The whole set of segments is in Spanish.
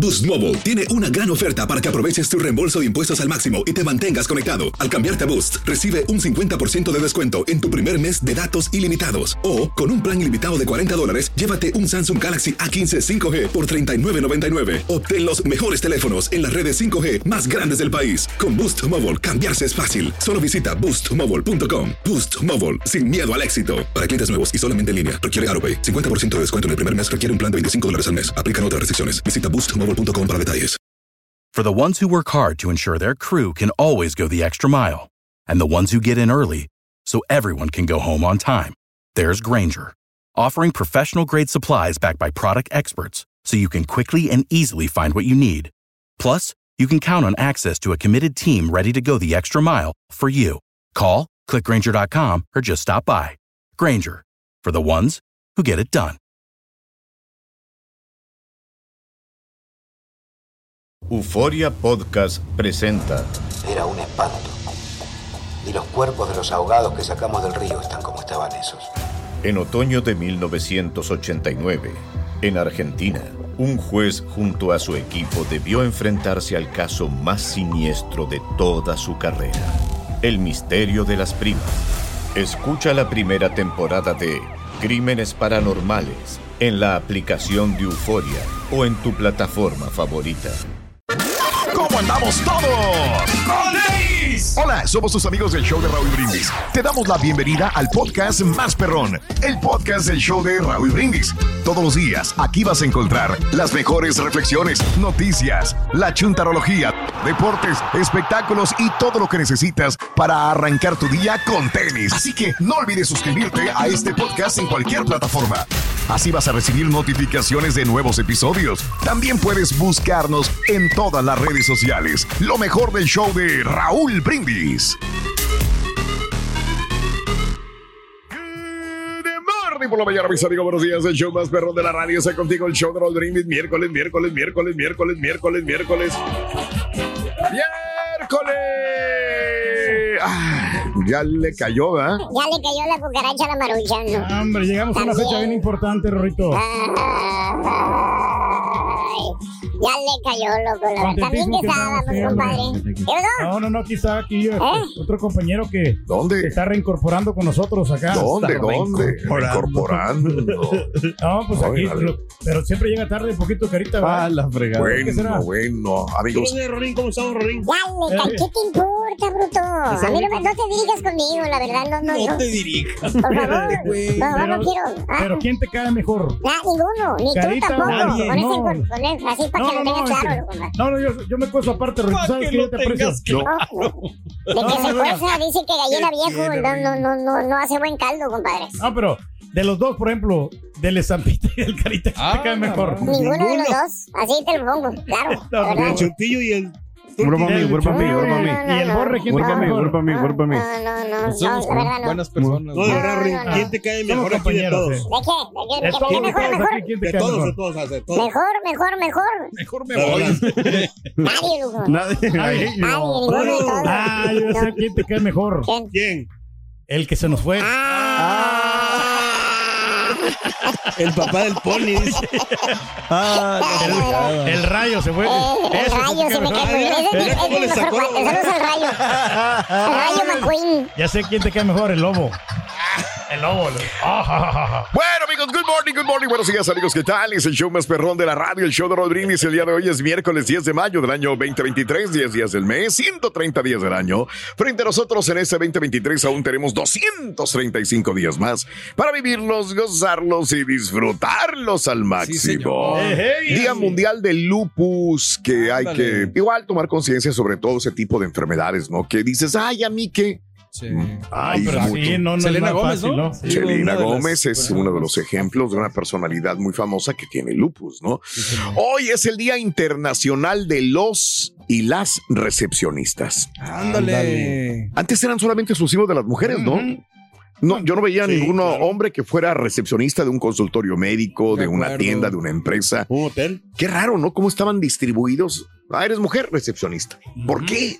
Boost Mobile tiene una gran oferta para que aproveches tu reembolso de impuestos al máximo y te mantengas conectado. Al cambiarte a Boost, recibe un 50% de descuento en tu primer mes de datos ilimitados. O, con un plan ilimitado de $40, llévate un Samsung Galaxy A15 5G por $39.99. Obtén los mejores teléfonos en las redes 5G más grandes del país. Con Boost Mobile, cambiarse es fácil. Solo visita boostmobile.com. Boost Mobile, sin miedo al éxito. Para clientes nuevos y solamente en línea, requiere AroPay. 50% de descuento en el primer mes requiere un plan de $25 al mes. Aplican otras restricciones. Visita boostmobile.com para detalles. For the ones who work hard to ensure their crew can always go the extra mile, and the ones who get in early so everyone can go home on time, there's Grainger, offering professional-grade supplies backed by product experts so you can quickly and easily find what you need. Plus, you can count on access to a committed team ready to go the extra mile for you. Call, click Grainger.com, or just stop by. Grainger, for the ones who get it done. Euforia Podcast presenta. Era un espanto. Y los cuerpos de los ahogados que sacamos del río están como estaban esos. En otoño de 1989, en Argentina, un juez junto a su equipo debió enfrentarse al caso más siniestro de toda su carrera: el misterio de las primas. Escucha la primera temporada de Crímenes Paranormales en la aplicación de Euforia o en tu plataforma favorita. ¿Cómo andamos todos? Hola, somos tus amigos del show de Raúl Brindis. Te damos la bienvenida al podcast más perrón, el podcast del show de Raúl Brindis. Todos los días aquí vas a encontrar las mejores reflexiones, noticias, la chuntarología, deportes, espectáculos y todo lo que necesitas para arrancar tu día con tenis. Así que no olvides suscribirte a este podcast en cualquier plataforma. Así vas a recibir notificaciones de nuevos episodios. También puedes buscarnos en todas las redes sociales. Lo mejor del show de Raúl Brindis. Good morning por la mañana, mis amigos. Buenos días. El show más perrón de la radio está contigo. El show de Raúl Brindis. Miércoles. Ya le cayó, ¿verdad? Ya le cayó la cucaracha a la Maruchan, ¿no? Hombre, llegamos a una fecha bien importante, Rorrito. Ya le cayó, loco. También que estábamos, compadre. No, aquí está otro compañero que ¿dónde? está reincorporando con nosotros acá. ¿Dónde? Reincorporando. No, pues aquí, pero siempre llega tarde un poquito, carita. Ah, la fregada. Bueno, amigos. ¿Cómo estamos, Rorín? Dale, ¿qué te importa, bruto? A mí no te dirijas conmigo, la verdad, no. te dirijas. Por favor, no quiero. Pero ¿quién te cae mejor? Ninguno, ni Carita, tú tampoco. nadie, Con él, así para que lo tengas claro, compadre. No, yo me cuezo aparte, Rorrito. ¿Sabes que yo te aprecio? De que se cueza, dice que gallina viejo no hace buen caldo, compadre. No, pero de los dos, por ejemplo, del Estampita y del Carita, ¿quién te cae mejor? Ninguno de los dos, así te lo pongo, claro. El Chuntillo y el... Burpa mí. Y el Borre, ¿quién te cae mejor? Burpa mí. No, la verdad no. Buenas personas. No, de verdad, Rorín. ¿Quién te cae mejor aquí de todos? ¿De qué? ¿De qué mejor? De todos. Mejor me voy. Nadie, loco. Nadie, ninguno de todos. Yo sé quién te cae mejor. ¿Quién? El que se nos fue. El papá del pony. El Rayo se fue. El Rayo se me cae. ¿Cómo le sacó? Saludos al Rayo. El Rayo McQueen. Ya sé quién te cae mejor, el Lobo. El Lobo. Bueno, amigos, good morning. Buenos días, amigos, ¿qué tal? Es el show más perrón de la radio, el show de Raúl Brindis. El día de hoy es miércoles 10 de mayo del año 2023, 10 días del mes, 130 días del año. Frente a nosotros en este 2023 aún tenemos 235 días más para vivirlos, gozarlos y disfrutarlos al máximo. Día Mundial del Lupus, que hay que igual tomar conciencia sobre todo ese tipo de enfermedades, ¿no? Que dices, ay, a mí qué. Sí. Selena Gómez, ¿no? Selena Gómez es uno de los ejemplos de una personalidad muy famosa que tiene lupus, ¿no? Sí, hoy es el Día Internacional de los y las recepcionistas. Ándale. Antes eran solamente exclusivos de las mujeres, ¿no? No, yo no veía ningún hombre que fuera recepcionista de un consultorio médico, de una tienda, de una empresa. ¿Un hotel? Qué raro, ¿no? ¿Cómo estaban distribuidos? Eres mujer, recepcionista. ¿Por qué?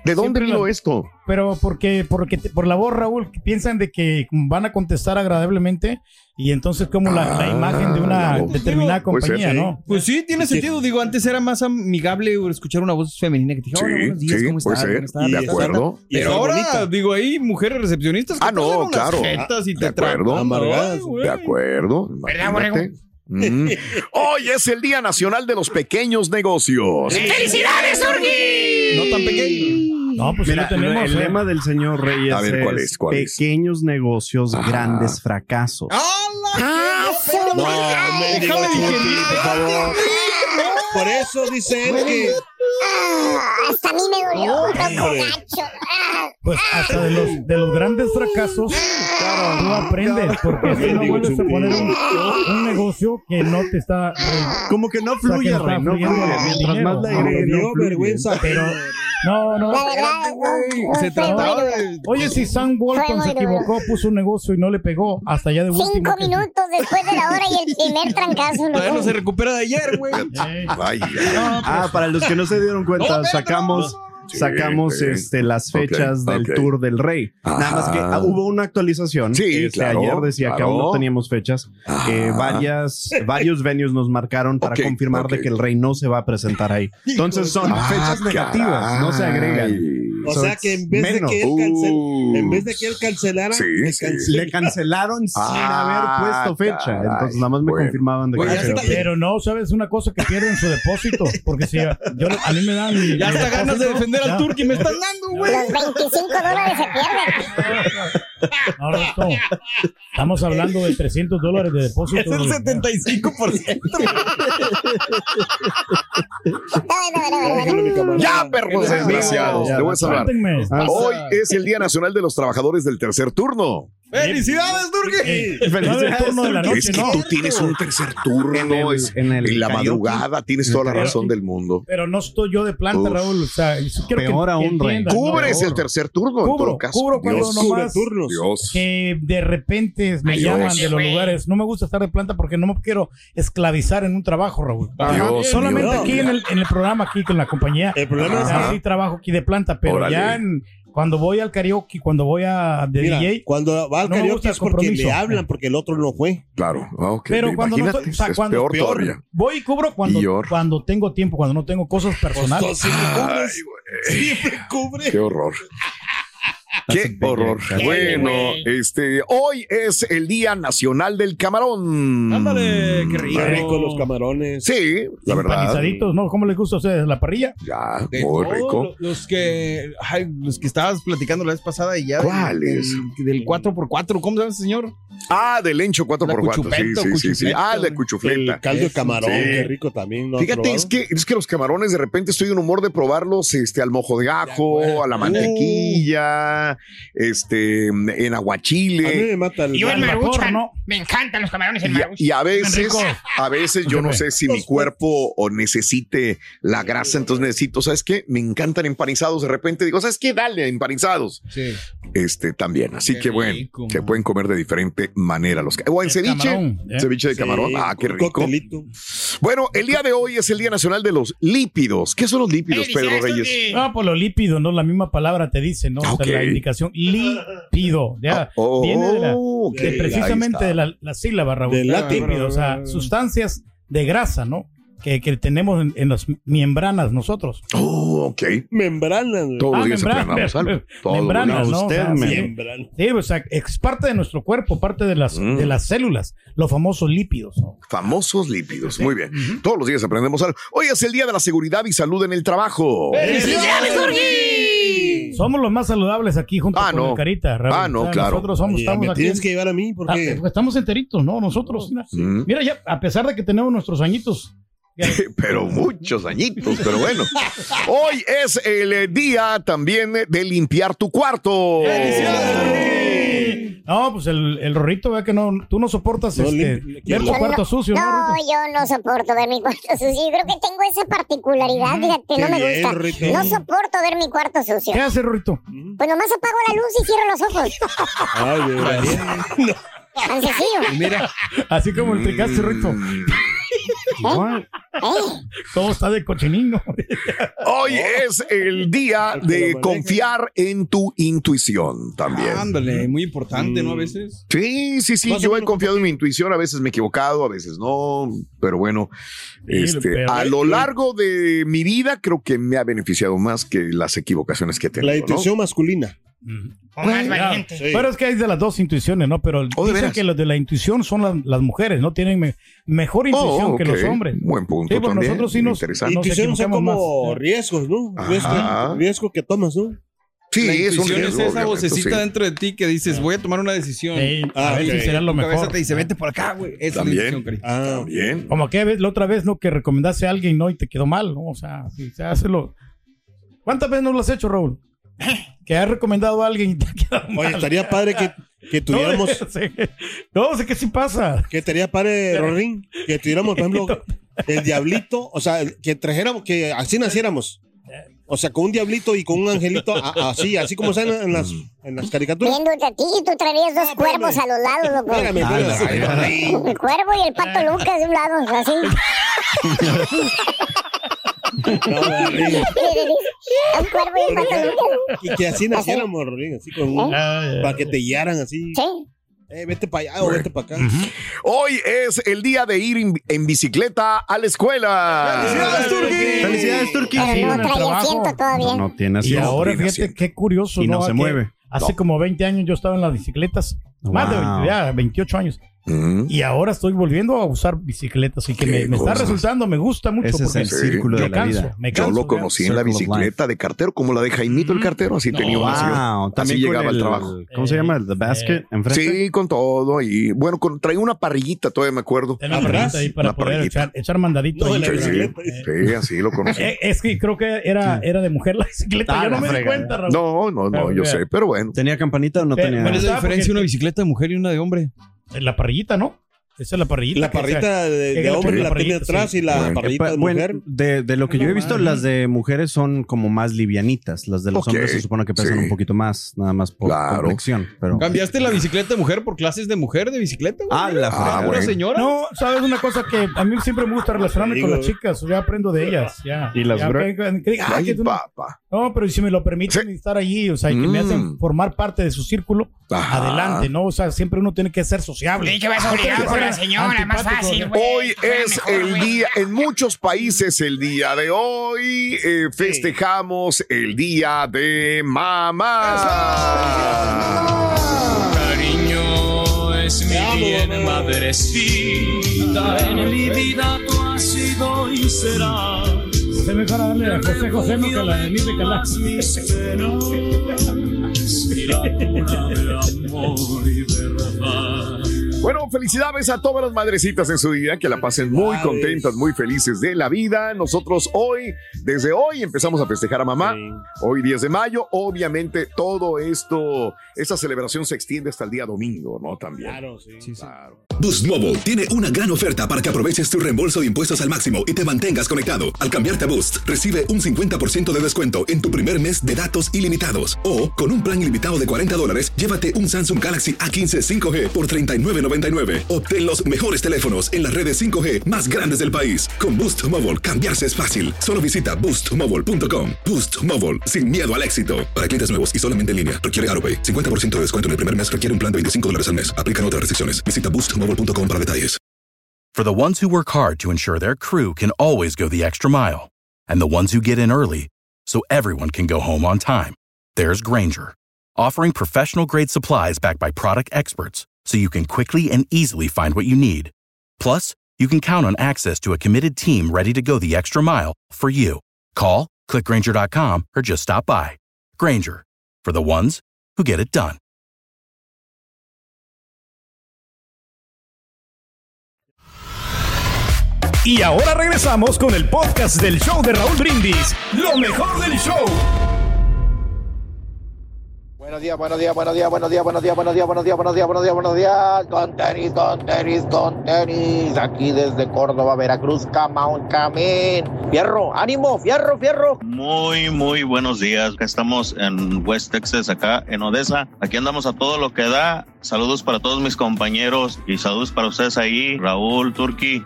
¿De dónde vino esto? Pero porque por la voz, Raúl, que piensan de que van a contestar agradablemente y entonces como la imagen de una determinada compañía, ¿no? Pues sí, tiene sentido. Digo, antes era más amigable escuchar una voz femenina que te dijera, buenos días, ¿cómo estás? De acuerdo. Pero ahora, digo, hay mujeres recepcionistas que no, claro. Y De acuerdo. amargadas. De acuerdo. Imagínate. Hoy es el Día Nacional de los Pequeños Negocios. ¡Felicidades, Turki! No tan pequeño. No, pues mira, sí lo tenemos. El lema del señor Reyes A ver, ¿cuál es? pequeños negocios, grandes fracasos. No, déjame digerir, por favor. Por eso dice él que... hasta a mí me dolió, gacho. Pues hasta de los grandes fracasos tú aprendes, porque si no vuelves a poner un negocio que no te está... como que no fluye, o sea, que no fluye. Mientras más le agregues, no fluye. Vergüenza. Pero no. La verdad, Se trataba de... Oye, si Sam Walton se equivocó, puso un negocio y no le pegó, hasta allá de último. 5 minutos después de la hora y el primer trancazo. Todavía no se recupera de ayer, güey. Para los que no se dieron cuenta, sacamos las fechas del Tour del Rey. Nada más que hubo una actualización. Ayer decía que aún no teníamos fechas. Varios venues nos marcaron para confirmar de que el Rey no se va a presentar ahí. Entonces son fechas negativas, no se agregan. O sea que en vez de que él cancelara, le cancelaron sin haber puesto fecha. Entonces nada más me confirmaban de que pero no, ¿sabes una cosa? Que pierden su depósito. Porque si a mí me dan ya hasta ganas de defender al Turki me están dando, güey. Los $25 se pierden. No, estamos hablando de $300 de depósito. Es el 75%. Ya, perros desgraciados. Te voy a salvar. Hoy es el Día Nacional de los Trabajadores del Tercer Turno. ¡Felicidades, Turki! Felicidades, turno de la noche, es que tú tienes un tercer turno en la madrugada, tienes toda la razón del mundo. Pero no estoy yo de planta, Raúl. O sea, quiero peor que aún, Rey. Cubres el tercer turno, en todo caso. Cubro cuando nomás Dios. que de repente me llaman de los lugares. No me gusta estar de planta porque no me quiero esclavizar en un trabajo, Raúl. Solamente aquí en el programa, aquí con la compañía. El problema es que sí trabajo aquí de planta, pero ya cuando voy al karaoke, cuando voy DJ, cuando va al karaoke es porque le hablan, porque el otro no fue. Claro, pero cuando no estoy, peor todavía. Voy y cubro cuando tengo tiempo, cuando no tengo cosas personales. Siempre cubre. Qué horror. Qué horror. Bueno, hoy es el Día Nacional del Camarón. Ándale, qué rico los camarones. Sí, la verdad. Empanizaditos, ¿no? ¿Cómo les gusta a ustedes la parrilla? Ya, muy rico. Los que estabas platicando la vez pasada y ya. ¿Cuáles? Del 4x4, ¿cómo se llama ese señor? Del Lencho 4x4. Sí. De cuchufleta. El caldo de camarón, qué rico también. Fíjate, es que los camarones de repente estoy en humor de probarlos al mojo de ajo, a la mantequilla, en aguachile. A mí me mata yo el maruchan, ¿no? Me encantan los camarones en maruchan. Y a veces yo no sé si mi cuerpo o necesite la grasa, entonces necesito, ¿sabes qué? Me encantan empanizados. De repente digo, ¿sabes qué? Dale, empanizados. Sí. También. Así que bueno, se pueden comer de diferente manera. O en ceviche. Ceviche de camarón. Qué rico. Coctelito. Bueno, el día de hoy es el Día Nacional de los Lípidos. ¿Qué son los lípidos, Pedro Reyes? Pues los lípidos, ¿no? La misma palabra te dice, ¿no? O sea, la indicación lípido. Viene de precisamente de la sílaba, Raúl. Lípido, o sea, sustancias de grasa, ¿no? Que tenemos en las membranas nosotros. Membranas. Todos los días aprendamos algo. Membranas, ¿no? Membranas. Sí, o sea, es parte de nuestro cuerpo, parte de las células, los famosos lípidos, ¿no? Famosos lípidos, muy bien. Todos los días aprendemos algo. Hoy es el Día de la Seguridad y Salud en el Trabajo. ¡Felicidades, Turki! Somos los más saludables aquí junto con el Carita, Raúl. Claro. Nosotros estamos aquí. Tienes que llevar a mí porque estamos enteritos, ¿no? Nosotros. Mira, ya, a pesar de que tenemos nuestros añitos. Pero muchos añitos, pero bueno. Hoy es el día también de limpiar tu cuarto. No, pues el Rorrito, vea que tú no soportas ver tu cuarto sucio. No, yo no soporto ver mi cuarto sucio. Yo creo que tengo esa particularidad, fíjate, no me gusta. Rorrito. No soporto ver mi cuarto sucio. ¿Qué hace, Rorrito? Pues nomás apago la luz y cierro los ojos. Ay, Tan sencillo. Mira, así como el tricaste, Rorrito. Todo está de cochinino. Hoy es el día de confiar en tu intuición también. Ándale, muy importante, ¿no? A veces. Sí. Yo he confiado en mi intuición, a veces me he equivocado, a veces no, pero bueno, a lo largo de mi vida creo que me ha beneficiado más que las equivocaciones que he tenido. La intuición masculina. O más valiente. Sí. Pero es que hay de las dos intuiciones, ¿no? Pero dicen que los de la intuición son las mujeres, ¿no? Tienen mejor intuición que los hombres. Buen punto. Sí, pero también. Nosotros sí nos intuición son como más. Riesgos, ¿no? Riesgo que tomas, ¿no? Sí, la intuición es esa vocecita dentro de ti que dices, voy a tomar una decisión. A ver si será lo mejor. Tu cabeza te dice, vete por acá, güey. Esa es la intuición, cariño. Bien. Como que la otra vez, ¿no? Que recomendaste a alguien, ¿no? Y te quedó mal, ¿no? O sea, hazlo. ¿Cuántas veces no lo has hecho, Raúl? Que has recomendado a alguien y te ha quedado mal. Oye, estaría padre que tuviéramos... No, sé que sí pasa. Que estaría padre, Rorín, que tuviéramos, por ejemplo, el diablito, o sea, que trajéramos, que así naciéramos. O sea, con un diablito y con un angelito, así como están en las caricaturas. Viéndote a ti, tú traerías dos cuervos a los lados, loco. Espérame. El cuervo y el pato Lucas de un lado, así. El cuervo y el pato Lucas. Y que así naciéramos, Rorín, así con para que te guiaran así. Sí. Vete para allá o vete para acá. Hoy es el día de ir en bicicleta a la escuela. ¡Felicidades, Turki! Pero no trae asiento todavía. No tiene asiento. Y ahora, fíjate qué curioso. Y no se mueve. Hace como 20 años yo estaba en las bicicletas. Más de 20, ya 28 años. Y ahora estoy volviendo a usar bicicletas y que me está resultando, me gusta mucho. Ese porque es el círculo de la vida. Yo lo conocí en la bicicleta de cartero, como la de Jaimito el cartero, así tenía una así llegaba al trabajo. ¿Cómo se llama? ¿The Basket? ¿Enfrente? Sí, con todo. Y bueno, traía una parrillita, todavía me acuerdo. Una parrillita ahí para poder echar mandadito. No, sí, así lo conocí. Es que creo que era de mujer la bicicleta. Yo no me di cuenta, Raúl. No, yo sé, pero bueno. ¿Tenía campanita o no tenía? ¿Cuál es la diferencia de una bicicleta de mujer y una de hombre? La parrillita, ¿no? Esa es la parrillita. La parrillita de hombre la tiene atrás y la parrillita de mujer. De lo que yo he visto, las de mujeres son como más livianitas. Las de los hombres se supone que pesan un poquito más, nada más por complexión. Pero... ¿Cambiaste la bicicleta de mujer por clases de mujer de bicicleta? Una señora. No, sabes una cosa que a mí siempre me gusta relacionarme con las chicas. Ya aprendo de ellas. Ya. Y las No, pero si me lo permiten estar allí, o sea, y que me hacen formar parte de su círculo, adelante, ¿no? O sea, siempre uno tiene que ser sociable. Sí, que vas a obligar con la señora, más fácil, güey. Hoy es el día, en muchos países el día de hoy, festejamos el día de mamá. Cariño es mi bien madrecita, en mi vida tú has sido y serás. Se me para darle a José no que la de Nive Calá. Bueno, felicidades a todas las madrecitas en su día, que la pasen muy contentas, muy felices de la vida. Nosotros desde hoy empezamos a festejar a mamá. Hoy 10 de mayo, obviamente todo esto, esta celebración se extiende hasta el día domingo, ¿no? También. Claro, sí. Claro. Boost Mobile tiene una gran oferta para que aproveches tu reembolso de impuestos al máximo y te mantengas conectado. Al cambiarte a Boost, recibe un 50% de descuento en tu primer mes de datos ilimitados. O, con un plan ilimitado de $40, llévate un Samsung Galaxy A15 5G por $39.99. Obtén los mejores teléfonos en las redes 5G más grandes del país. Con Boost Mobile, cambiarse es fácil. Solo visita boostmobile.com. Boost Mobile, sin miedo al éxito. Para clientes nuevos y solamente en línea, requiere AutoPay. 50% de descuento en el primer mes requiere un plan de $25 al mes. Aplican otras restricciones. Visita boostmobile.com para detalles. For the ones who work hard to ensure their crew can always go the extra mile, and the ones who get in early so everyone can go home on time, there's Grainger, offering professional-grade supplies backed by product experts so you can quickly and easily find what you need. Plus, you can count on access to a committed team ready to go the extra mile for you. Call, click Grainger.com, or just stop by. Grainger, for the ones who get it done. Y ahora regresamos con el podcast del show de Raúl Brindis, lo mejor del show. Buenos días. Con tenis. Aquí desde Córdoba, Veracruz, Camaón, Camín. Fierro, ánimo, fierro. Muy buenos días. Estamos en West Texas, acá en Odessa. Aquí andamos a todo lo que da. Saludos para todos mis compañeros y saludos para ustedes ahí, Raúl, Turki.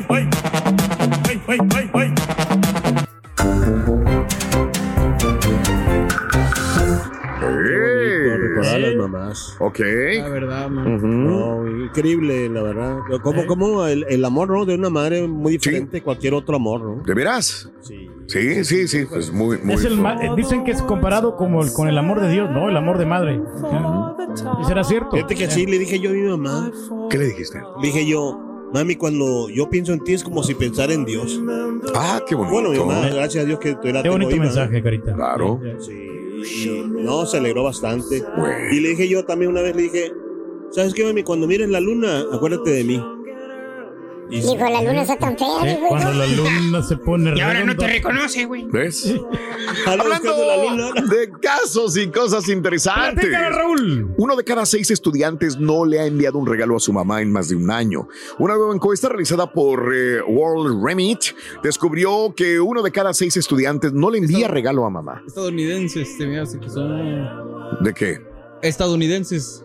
Recordar a las mamás. Ok. La verdad, man. No, increíble, la verdad. Como el amor, ¿no? De una madre muy diferente de cualquier otro amor, ¿no? ¿De veras? Sí. Sí, pues muy dicen que es comparado con el amor de Dios, ¿no? El amor de madre. ¿Y será cierto? Fíjate que sí, le dije yo a mi mamá. ¿Qué le dijiste? Le dije yo, mami, cuando yo pienso en ti es como si pensara en Dios. Ah, qué bonito. Bueno, mi mamá, gracias a Dios que tú eras. Qué bonito mensaje, Carita. Claro. Sí. Y no, se alegró bastante. Y le dije yo también una vez, le dije, ¿sabes qué, mami? Cuando mires la luna, acuérdate de mí. Y dijo, la luna está tan fea, güey. Cuando la luna se pone y ahora no te reconoce, güey. ¿Ves? Hablando de casos y cosas interesantes. Platícala, Raúl. 1 de cada 6 estudiantes no le ha enviado un regalo a su mamá en más de un año. Una nueva encuesta realizada por World Remit descubrió que 1 de cada 6 estudiantes no le envía regalo a mamá. Estadounidenses, me hace que son. ¿De qué? Estadounidenses.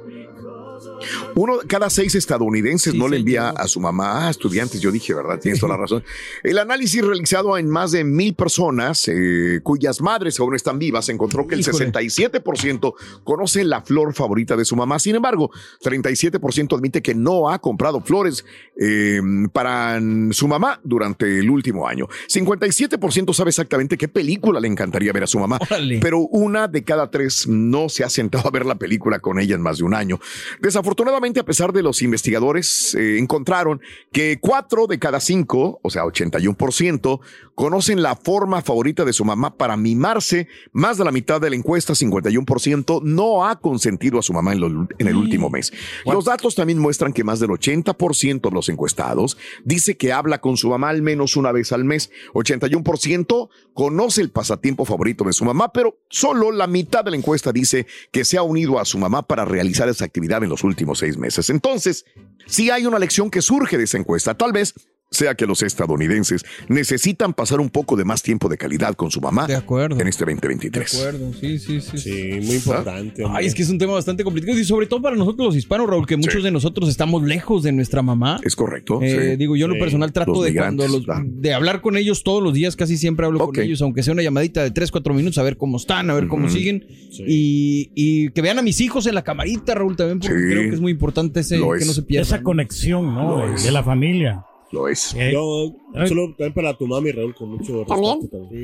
1 de cada 6 estadounidenses no le envía a su mamá. Estudiantes, yo dije, ¿verdad? Tienes toda la razón. El análisis realizado en más de 1,000 personas cuyas madres aún están vivas encontró que el 67% conoce la flor favorita de su mamá. Sin embargo, 37% admite que no ha comprado flores para su mamá durante el último año. 57% sabe exactamente qué película le encantaría ver a su mamá. ¡Órale! Pero 1 de cada 3 no se ha sentado a ver la película con ella en más de un año. Desafortunadamente, a pesar de los investigadores, encontraron que 4 de cada 5, o sea, 81%, conocen la forma favorita de su mamá para mimarse. Más de la mitad de la encuesta, 51%, no ha consentido a su mamá en el último mes. Los datos también muestran que más del 80% de los encuestados dice que habla con su mamá al menos una vez al mes. 81% conoce el pasatiempo favorito de su mamá, pero solo la mitad de la encuesta dice que se ha unido a su mamá para realizar esa actividad en los últimos 6 meses. Entonces, sí hay una lección que surge de esa encuesta. Tal vez sea que los estadounidenses necesitan pasar un poco de más tiempo de calidad con su mamá en este 2023. De acuerdo, sí. Sí, muy importante. Ay, es que es un tema bastante complicado y sobre todo para nosotros los hispanos, Raúl, que muchos de nosotros estamos lejos de nuestra mamá. Es correcto. Digo, yo en lo personal trato de hablar con ellos todos los días, casi siempre hablo con ellos, aunque sea una llamadita de 3-4 minutos, a ver cómo están, a ver cómo siguen. Sí. Y que vean a mis hijos en la camarita, Raúl, también, porque creo que es muy importante que no se pierda. Esa conexión, ¿no? De la familia. Lo es. Yo solo también para tu mami, Raúl, con mucho respeto. Oye,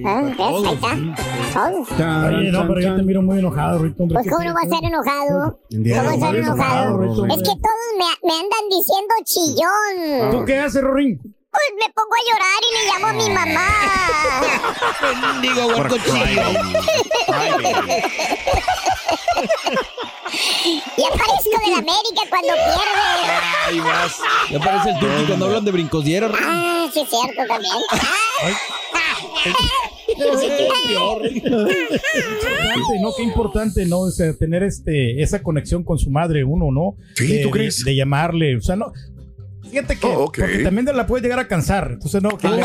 no, pero yo te miro muy enojado, Rito. Pues cómo no va a estar enojado. ¿Cómo va a estar enojado? Es que todos me andan diciendo chillón. ¿Tú qué haces, Rorín? Pues me pongo a llorar y le llamo a mi mamá. Digo, huerco chillón. Y aparezco de la América cuando pierde. Ay, más. Y aparece el Turki cuando hablan de brincosdiera. Ah, sí es cierto también. Qué importante, ¿no? O sea, tener esa conexión con su madre, uno, ¿no? Sí, ¿tú crees? De llamarle, o sea, no. Fíjate que porque también la puedes llegar a cansar. Entonces, no, que le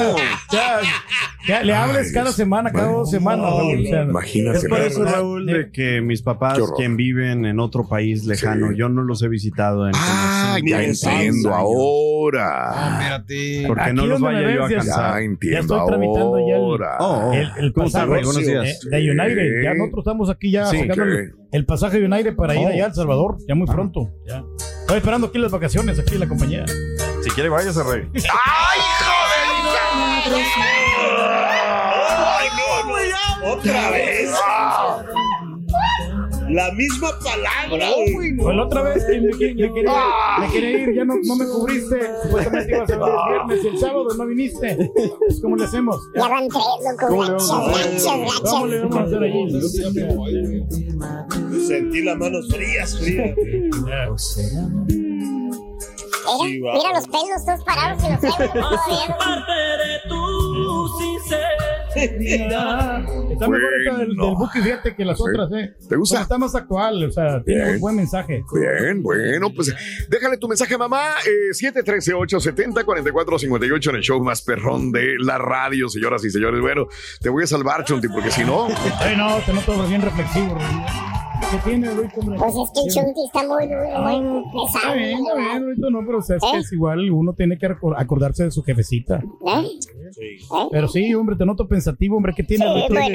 hables cada semana, cada 2 semanas, Raúl. O sea, imagínate. Es por eso, Raúl, de que mis papás, quien viven en otro país lejano, yo no los he visitado en ya entiendo ahora. Espérate. Porque aquí no los vaya yo a Ya cansar. entiendo. Ya estoy tramitando el pasaje de United. Ya nosotros estamos aquí ya sacando el pasaje de United para ir allá a El Salvador, ya muy pronto. Ya. Estoy esperando aquí las vacaciones, aquí en la compañía. Si quiere, váyase, Rey. ¡Ay, joder! ¡Ay, no! ¡Otra vez! La misma palabra. Pues la otra vez que le quería ir, ya no me cubriste. Supuestamente ibas a ver el viernes y el sábado no viniste. ¿Cómo le hacemos? Ya van 3, loco. Gracias. ¿Cómo le vamos a hacer allí? Sentí las manos frías. Mira los pelos todos parados y los traigo. Está mejor esta del Buki, fíjate, que las otras, ¿Te gusta? Está más actual, o sea, tiene un buen mensaje. Bien, bueno, pues déjale tu mensaje, mamá. 713-870-4458 en el show más perrón de la radio, señoras y señores. Bueno, te voy a salvar, Chunti, porque si no... no, te noto bien reflexivo, ¿qué tiene, Luis? Pues es que el Chunti está muy pesado. Está bien, no, pero o sea, es que es igual, uno tiene que acordarse de su jefecita. Sí. Pero sí, hombre, te noto pensativo, hombre, ¿qué tiene? Sí, bueno,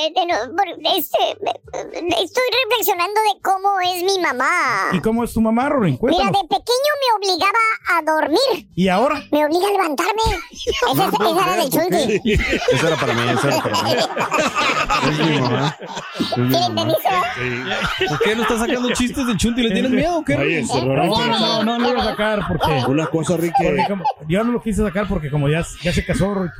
estoy reflexionando de cómo es mi mamá. ¿Y cómo es tu mamá, Rorín? Mira, de pequeño me obligaba a dormir. ¿Y ahora? Me obliga a levantarme. Esa era del Chunti. Esa era para mí. Es mi mamá. ¿Sí le entendiste? ¿Por qué no estás sacando chistes del Chunti? ¿Le tienes miedo o qué? No lo iba a sacar porque... Una cosa, Ricky. Yo no lo quise sacar porque como ya se casó, Ricky.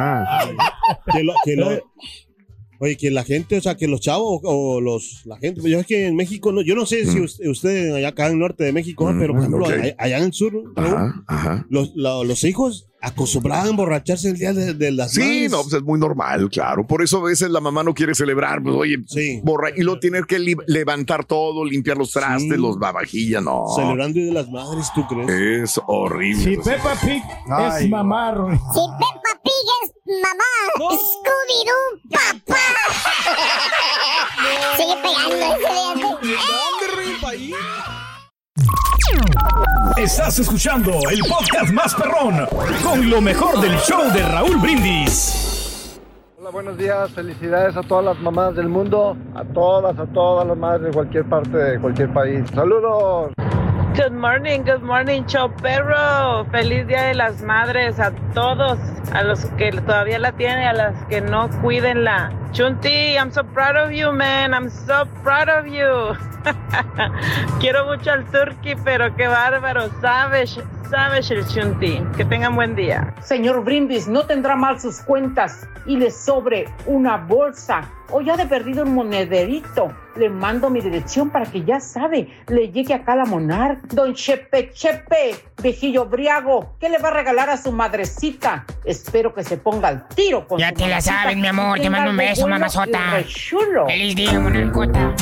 Oye, que la gente, o sea, que los chavos o la gente, yo es que en México, yo no sé si usted allá acá en el norte de México, pero por ejemplo, allá en el sur, los hijos acostumbraban a emborracharse el día de las madres. Sí, no, pues es muy normal, claro. Por eso a veces la mamá no quiere celebrar, pues oye, y luego tener que levantar todo, limpiar los trastes, los babajillas, no. Celebrando el día de las madres, ¿tú crees? Es horrible. Si Peppa Pig es mamá, Rory. Si Peppa Pig es mamá, Scooby-Doo, papá. Sigue pegando ese de Estás escuchando el podcast más perrón con lo mejor del show de Raúl Brindis. Hola, buenos días, felicidades a todas las mamás del mundo, a todas las madres de cualquier parte de cualquier país. ¡Saludos! Good morning, show perro. Feliz Día de las Madres a todos, a los que todavía la tienen y a las que no, cuídenla. Chunti, I'm so proud of you, man. I'm so proud of you. Quiero mucho al Turkey, pero qué bárbaro. Savage el Chunti. Que tengan buen día. Señor Brindis, no tendrá mal sus cuentas y le sobre una bolsa o ya de perdido un monederito. Le mando mi dirección para que ya sabe, le llegue acá a la Monarch. Don Chepe, viejillo briago, ¿qué le va a regalar a su madrecita? Espero que se ponga al tiro con ya su te la mamacita. sabes, mi amor, te mando un beso, mamazota. Feliz día, monarcota.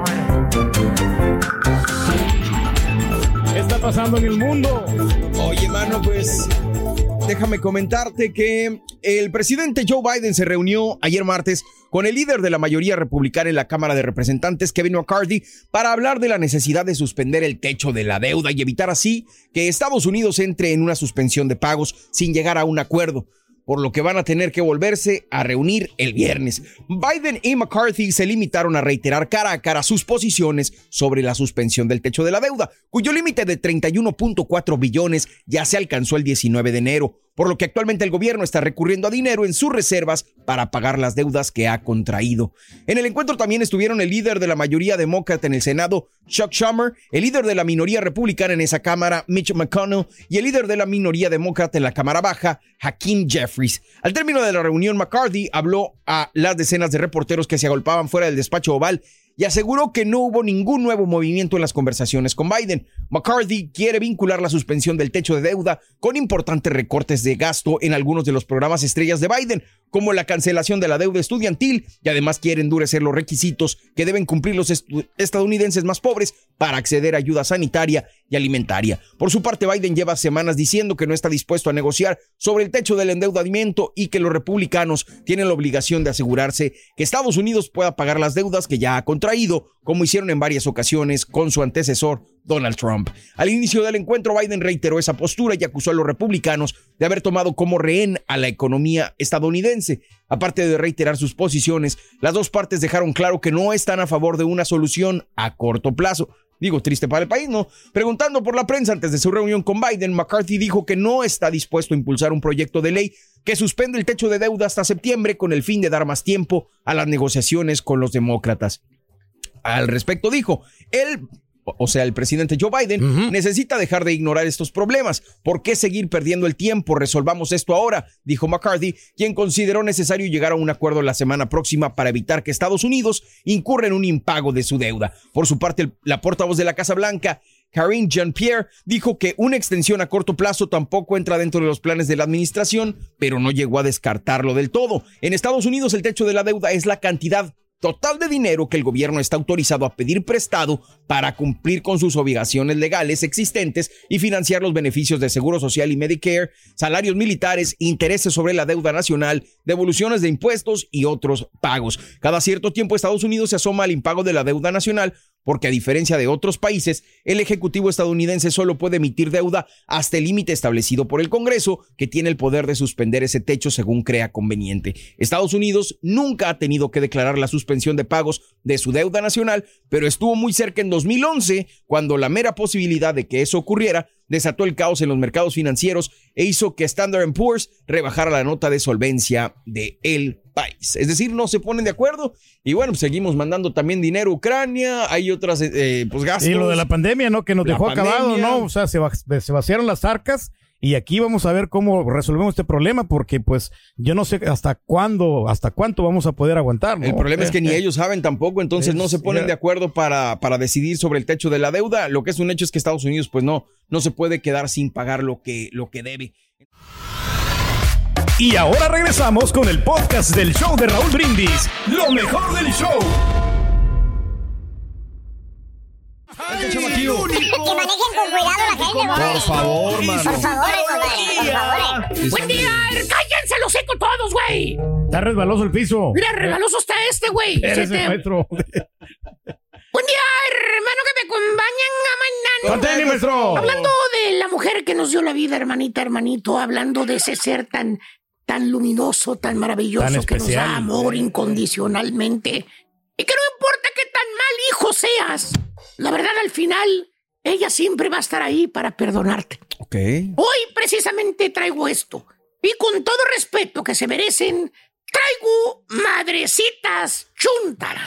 ¿Qué está pasando en el mundo? Oye, mano, pues déjame comentarte que el presidente Joe Biden se reunió ayer martes con el líder de la mayoría republicana en la Cámara de Representantes, Kevin McCarthy, para hablar de la necesidad de suspender el techo de la deuda y evitar así que Estados Unidos entre en una suspensión de pagos sin llegar a un acuerdo, por lo que van a tener que volverse a reunir el viernes. Biden y McCarthy se limitaron a reiterar cara a cara sus posiciones sobre la suspensión del techo de la deuda, cuyo límite de 31.4 billones ya se alcanzó el 19 de enero, por lo que actualmente el gobierno está recurriendo a dinero en sus reservas para pagar las deudas que ha contraído. En el encuentro también estuvieron el líder de la mayoría demócrata en el Senado, Chuck Schumer, el líder de la minoría republicana en esa cámara, Mitch McConnell, y el líder de la minoría demócrata en la Cámara Baja, Hakeem Jeffries. Al término de la reunión, McCarthy habló a las decenas de reporteros que se agolpaban fuera del despacho oval y aseguró que no hubo ningún nuevo movimiento en las conversaciones con Biden. McCarthy quiere vincular la suspensión del techo de deuda con importantes recortes de gasto en algunos de los programas estrellas de Biden, como la cancelación de la deuda estudiantil, y además quiere endurecer los requisitos que deben cumplir los estadounidenses más pobres para acceder a ayuda sanitaria y alimentaria. Por su parte, Biden lleva semanas diciendo que no está dispuesto a negociar sobre el techo del endeudamiento y que los republicanos tienen la obligación de asegurarse que Estados Unidos pueda pagar las deudas que ya ha contraído, como hicieron en varias ocasiones con su antecesor, Donald Trump. Al inicio del encuentro, Biden reiteró esa postura y acusó a los republicanos de haber tomado como rehén a la economía estadounidense. Aparte de reiterar sus posiciones, las dos partes dejaron claro que no están a favor de una solución a corto plazo. Digo, triste para el país, ¿no? Preguntando por la prensa antes de su reunión con Biden, McCarthy dijo que no está dispuesto a impulsar un proyecto de ley que suspende el techo de deuda hasta septiembre con el fin de dar más tiempo a las negociaciones con los demócratas. Al respecto dijo, el presidente Joe Biden necesita dejar de ignorar estos problemas. ¿Por qué seguir perdiendo el tiempo? Resolvamos esto ahora, dijo McCarthy, quien consideró necesario llegar a un acuerdo la semana próxima para evitar que Estados Unidos incurra en un impago de su deuda. Por su parte, la portavoz de la Casa Blanca, Karine Jean-Pierre, dijo que una extensión a corto plazo tampoco entra dentro de los planes de la administración, pero no llegó a descartarlo del todo. En Estados Unidos, el techo de la deuda es la cantidad total de dinero que el gobierno está autorizado a pedir prestado para cumplir con sus obligaciones legales existentes y financiar los beneficios de Seguro Social y Medicare, salarios militares, intereses sobre la deuda nacional, devoluciones de impuestos y otros pagos. Cada cierto tiempo Estados Unidos se asoma al impago de la deuda nacional porque, a diferencia de otros países, el Ejecutivo estadounidense solo puede emitir deuda hasta el límite establecido por el Congreso, que tiene el poder de suspender ese techo según crea conveniente. Estados Unidos nunca ha tenido que declarar la suspensión de pagos de su deuda nacional, pero estuvo muy cerca en 2011, cuando la mera posibilidad de que eso ocurriera desató el caos en los mercados financieros e hizo que Standard & Poor's rebajara la nota de solvencia del país. Es decir, no se ponen de acuerdo y bueno, pues seguimos mandando también dinero a Ucrania, hay otras pues gastos. Y lo de la pandemia, ¿no? Que nos dejó acabado, ¿no? O sea, se vaciaron las arcas y aquí vamos a ver cómo resolvemos este problema porque pues yo no sé hasta cuánto vamos a poder aguantar, ¿no? El problema es que ni ellos saben tampoco, entonces no se ponen de acuerdo para decidir sobre el techo de la deuda. Lo que es un hecho es que Estados Unidos pues no se puede quedar sin pagar lo que debe. Y ahora regresamos con el podcast del show de Raúl Brindis, lo mejor del show. Que manejen con cuidado la gente, por favor, mano. Por favor. Buen día, cállense los seco todos, güey. Está resbaloso el piso. Mira, resbaloso está güey. Eres el maestro. Buen día, hermano, que me acompañan a mañana. ¡Conteni, maestro! Hablando de la mujer que nos dio la vida, hermanito, hablando de ese ser tan luminoso, tan maravilloso, tan que nos da amor incondicionalmente. Y que no importa qué tan mal hijo seas, la verdad, al final, ella siempre va a estar ahí para perdonarte. Ok. Hoy, precisamente, traigo esto. Y con todo respeto que se merecen, traigo madrecitas chúntaras.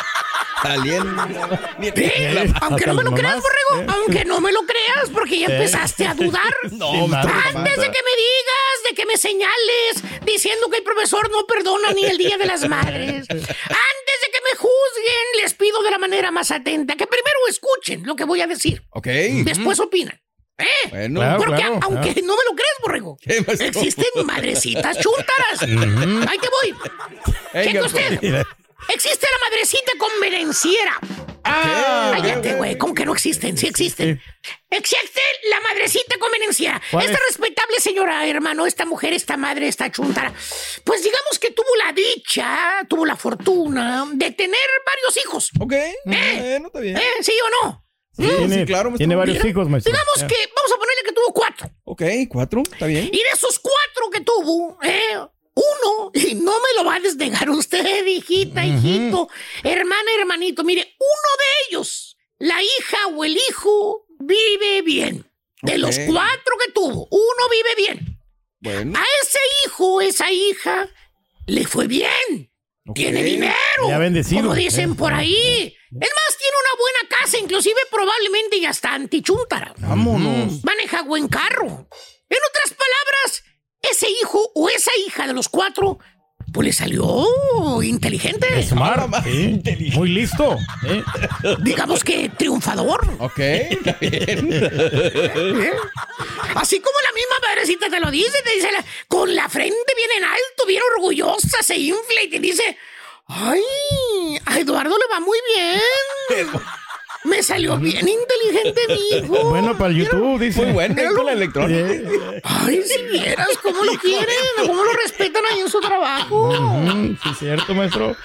Aunque no me lo creas, borrego. Aunque no me lo creas, porque ya empezaste a dudar. Antes de que me digas, de que me señales, diciendo que el profesor no perdona ni el Día de las Madres. Antes de que me juzguen, les pido de la manera más atenta que primero escuchen lo que voy a decir. Ok. Después opinan. Bueno, porque aunque no me lo creas, borrego, existen madrecitas chúntaras. Ahí te voy. Cheque usted. Existe la madrecita convenenciera. Cállate, güey. ¿Cómo que no existen? Sí existen. Existe la madrecita convenenciera. Esta respetable señora, hermano, esta mujer, esta madre, esta chuntara, pues digamos que tuvo la dicha, tuvo la fortuna de tener varios hijos. Ok. No está bien. ¿Sí o no? Sí, claro. Tiene varios hijos, maestro. Digamos que vamos a ponerle que tuvo 4. Ok, 4, está bien. Y de esos 4 que tuvo, uno, y no me lo va a desnegar usted, hijita, hijito, hermanito, mire, uno de ellos, la hija o el hijo, vive bien. De los 4 que tuvo, uno vive bien. Bueno. A ese hijo, esa hija, le fue bien. Tiene dinero. Ya bendecido. Como dicen por ahí. Es más, tiene una buena casa, inclusive probablemente ya está antichúntara. Vámonos. Maneja buen carro. En otras palabras, ese hijo o esa hija de los 4, pues le salió inteligente. Smart, muy listo. Digamos que triunfador. Ok, está bien. Así como la misma madrecita te lo dice, con la frente bien en alto, bien orgullosa, se infla y te dice... ¡Ay! A Eduardo le va muy bien. Me salió bien inteligente mi hijo. Bueno, para el YouTube, dice. Muy bueno, con la electrónica. Ay, si vieras cómo lo quieren, cómo lo respetan ahí en su trabajo. Sí, es cierto, maestro.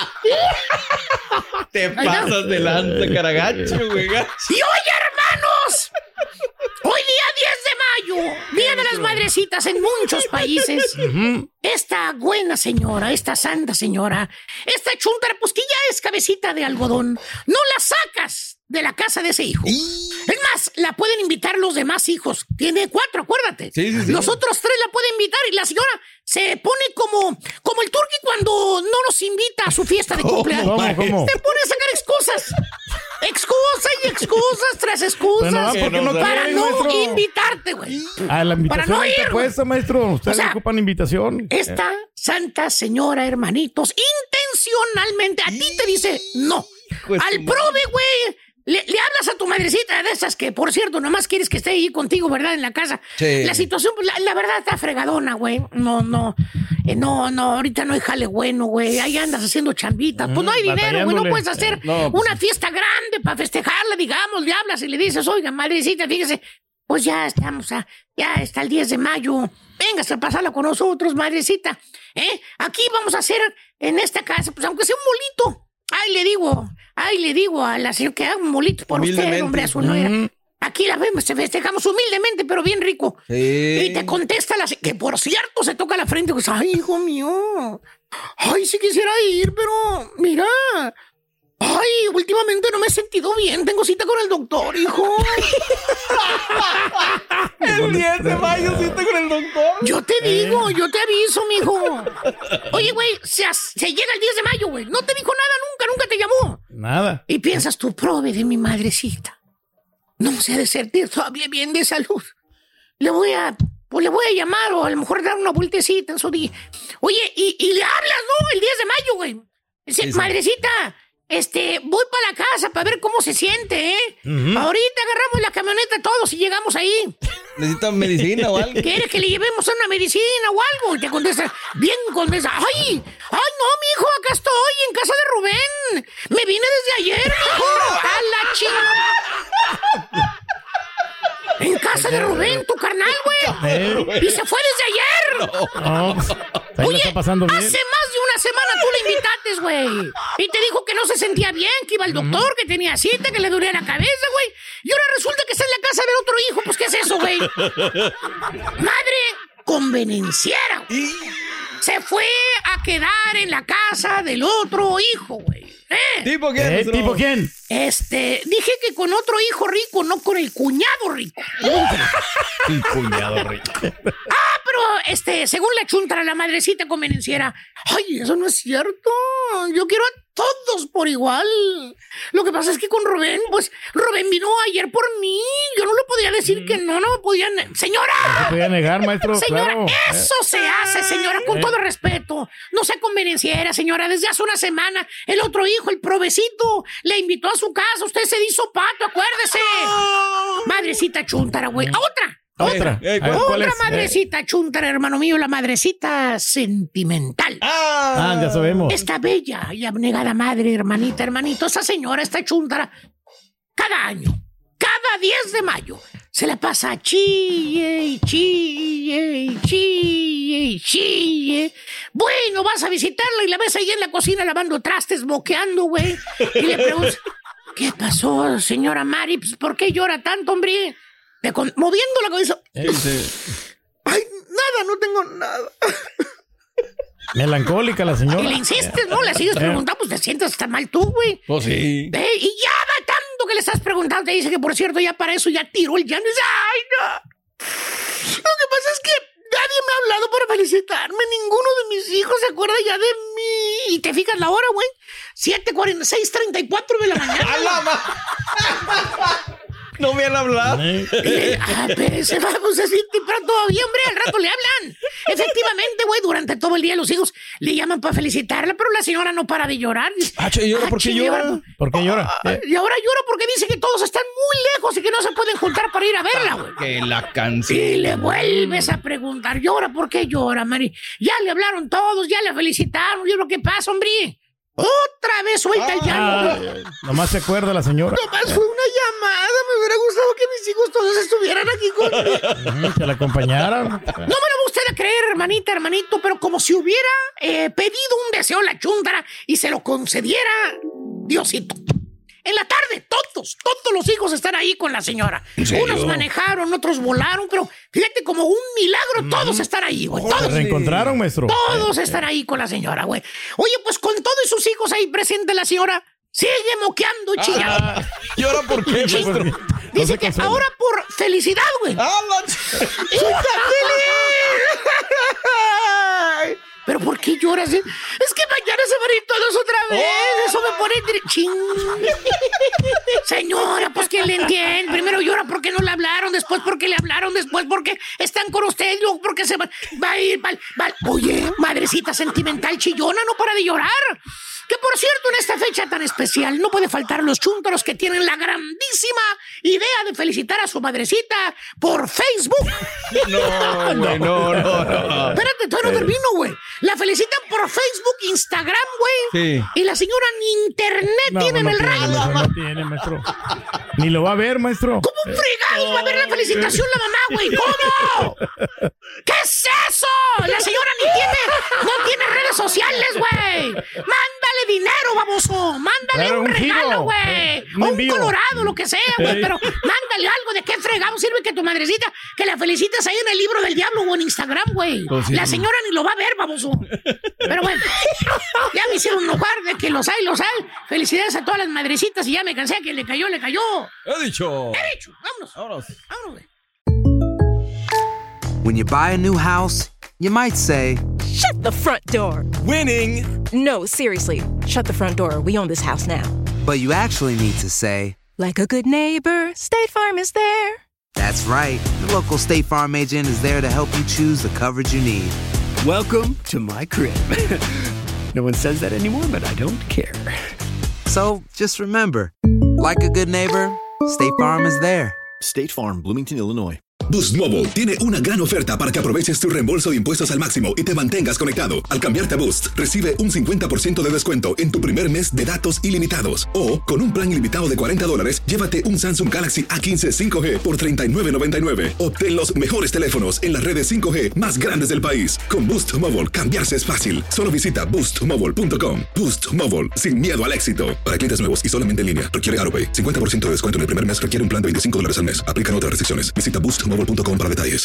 Te pasas de lanza, caragacho, güey. Y oye, hermanos, hoy día 10 de mayo, Día de las Madrecitas en muchos países, esta buena señora, esta santa señora, esta chuntara, pues que ya es cabecita de algodón, no la sacas de la casa de ese hijo. Es más, la pueden invitar los demás hijos. Tiene 4, acuérdate. Sí. Los otros 3 la pueden invitar y la señora se pone como el turqui cuando no nos invita a su fiesta de cumpleaños. ¿Cómo? Se pone a sacar excusas. Excusas y excusas tras excusas. Para no invitarte, güey. A la invitación para no ir, está puesta, maestro. Ustedes ocupan invitación. Esta santa señora, hermanitos, intencionalmente a ti te dice no. Al prove, güey, Le hablas a tu madrecita de esas que, por cierto, nomás quieres que esté ahí contigo, ¿verdad? En la casa. Sí. La situación, pues, la verdad está fregadona, güey. No, ahorita no hay jale bueno, güey. Ahí andas haciendo chambitas. Pues no hay dinero, güey. No puedes hacer una fiesta grande para festejarla, digamos. Le hablas y le dices, oiga, madrecita, fíjese, pues ya estamos, ya está el 10 de mayo. Véngase a pasarla con nosotros, madrecita. Aquí vamos a hacer en esta casa, pues aunque sea un molito. Ay, le digo a la señora que haga un molito por usted, hombre, a su nuera. Aquí la vemos, te festejamos humildemente, pero bien rico. Sí. Y te contesta que por cierto se toca la frente. Pues, ay, hijo mío. Ay, sí quisiera ir, pero mira. Ay, últimamente no me he sentido bien. Tengo cita con el doctor, hijo. El 10 de mayo cita con el doctor. Yo te digo, yo te aviso, mijo. Oye, güey, se llega el 10 de mayo, güey. No te dijo nada nunca te llamó. Nada. Y piensas, tú, prove de mi madrecita. No se ha de sentir todavía bien de salud. Le voy a llamar o a lo mejor dar una vueltecita en su día. Oye, y le hablas, ¿no? El 10 de mayo, güey. Dice, sí. Madrecita, voy para la casa para ver cómo se siente, ¿eh? Ahorita agarramos la camioneta todos y llegamos ahí. ¿Necesita medicina o algo? ¿Quieres que le llevemos una medicina o algo? Y te contesta, bien contesta, ¡ay, no, mijo, acá estoy en casa de Rubén! ¡Me vine desde ayer, mijo! ¡A la chingada! En casa de Rubén, tu carnal, güey. Y se fue desde ayer. No, oye, está pasando bien. Hace más de una semana tú le invitaste, güey. Y te dijo que no se sentía bien, que iba al doctor, que tenía cita, que le dolía la cabeza, güey. Y ahora resulta que está en la casa del otro hijo. Pues, ¿qué es eso, güey? Madre convenenciera, güey. Se fue a quedar en la casa del otro hijo, güey. ¿Tipo quién? ¿Tipo quién? Dije que con otro hijo rico, no con el cuñado rico. El cuñado rico. Pero, según la chuntara, la madrecita convenenciera, ay, eso no es cierto. Yo quiero a todos por igual. Lo que pasa es que con Rubén, pues, Rubén vino ayer por mí. Yo no le podía decir que no me podían... ¡Señora! No se podía negar, maestro. Señora, claro. Eso se hace, señora, con todo respeto. No sea convenenciera, señora. Desde hace una semana, el otro hijo, el provecito, le invitó a su casa. Usted se hizo pato, acuérdese. Madrecita chuntara, güey. Otra madrecita chuntara, hermano mío, la madrecita sentimental. Ya sabemos. Esta bella y abnegada madre, hermanito, esa señora, esta chuntara, cada año, cada 10 de mayo, se la pasa chille. Bueno, vas a visitarla y la ves ahí en la cocina lavando trastes, boqueando, güey. Y le preguntas, ¿qué pasó, señora Mari? Pues, ¿por qué llora tanto, hombre? Moviendo la cabeza. Ay, nada, no tengo nada. Melancólica la señora. Y le insistes, ¿no? Le sigues preguntando, pues te sientes hasta mal tú, güey. Pues sí. Y ya va tanto que le estás preguntando. Te dice que, por cierto, ya para eso ya tiró el llanto. Ay, no. Lo que pasa es que nadie me ha hablado para felicitarme. Ninguno de mis hijos se acuerda ya de mí. Y te fijas la hora, güey. 7:46:34 de la mañana. No me han hablado. Pero se vamos a decir temprano todavía, hombre. Al rato le hablan. Efectivamente, güey, durante todo el día los hijos le llaman para felicitarla, pero la señora no para de llorar. ¿Por qué llora? ¿Por qué llora? Y ahora llora porque dice que todos están muy lejos y que no se pueden juntar para ir a verla, güey. Que la canción. Y le vuelves a preguntar, ¿llora? ¿Por qué llora, Mari? Ya le hablaron todos, ya le felicitaron. ¿Y lo que pasa, hombre? Otra vez suelta el llanto. Nomás se acuerda la señora. Nomás fue una llamada. Me hubiera gustado que mis hijos todos estuvieran aquí conmigo. Que la acompañaran. No me lo va usted a creer, hermanito, pero como si hubiera pedido un deseo la chuntara y se lo concediera Diosito. En la tarde, todos los hijos están ahí con la señora. Unos manejaron, otros volaron, pero fíjate, como un milagro, todos están ahí, güey. Todos se reencontraron, maestro. Todos están ahí con la señora, güey. Oye, pues con todos sus hijos ahí presente, la señora sigue moqueando y chillando. ¿Y ahora por qué, maestro? Dice que ahora por felicidad, güey. ¡Está feliz! ¿Pero por qué lloras? Es que mañana se van a ir todos otra vez. Eso me pone... Señora, pues que le entiende. Primero llora porque no le hablaron, después porque le hablaron, después porque están con usted, luego porque se va a ir... Oye, madrecita sentimental chillona, no para de llorar. Que por cierto, en esta fecha tan especial no puede faltar los chúntaros que tienen la grandísima idea de felicitar a su madrecita por Facebook. No. Espérate, todavía no termino, güey. La felicitan por Facebook, Instagram, güey. Sí. Y la señora ni internet tiene en el radio. No tiene, maestro. Ni lo va a ver, maestro. ¿Cómo fregados va a ver la felicitación la mamá, güey? ¿Cómo? ¿Qué es eso? La señora no tiene redes sociales, güey. Mándale dinero, baboso. Mándale un regalo, güey. O un colorado, lo que sea, güey. Pero mándale algo. ¿De qué fregado sirve que tu madrecita, que la felicites ahí en el libro del diablo o en Instagram, güey? Pues la señora ni lo va a ver, baboso. Pero bueno, ya me hicieron enojar de que los hay. Felicidades a todas las madrecitas y ya me cansé. Que le cayó. He dicho. Vámonos, güey. When you buy a new house, you might say, "Shut the front door." Winning. No, seriously. Shut the front door. We own this house now. But you actually need to say, like a good neighbor, State Farm is there. That's right. The local State Farm agent is there to help you choose the coverage you need. Welcome to my crib. No one says that anymore, but I don't care. So just remember, like a good neighbor, State Farm is there. State Farm, Bloomington, Illinois. Boost Mobile tiene una gran oferta para que aproveches tu reembolso de impuestos al máximo y te mantengas conectado. Al cambiarte a Boost, recibe un 50% de descuento en tu primer mes de datos ilimitados. O, con un plan ilimitado de $40, llévate un Samsung Galaxy A15 5G por $39.99. Obtén los mejores teléfonos en las redes 5G más grandes del país. Con Boost Mobile, cambiarse es fácil. Solo visita boostmobile.com. Boost Mobile, sin miedo al éxito. Para clientes nuevos y solamente en línea, requiere AutoPay. 50% de descuento en el primer mes requiere un plan de $25 al mes. Aplican otras restricciones. Visita boostmobile.com para detalles.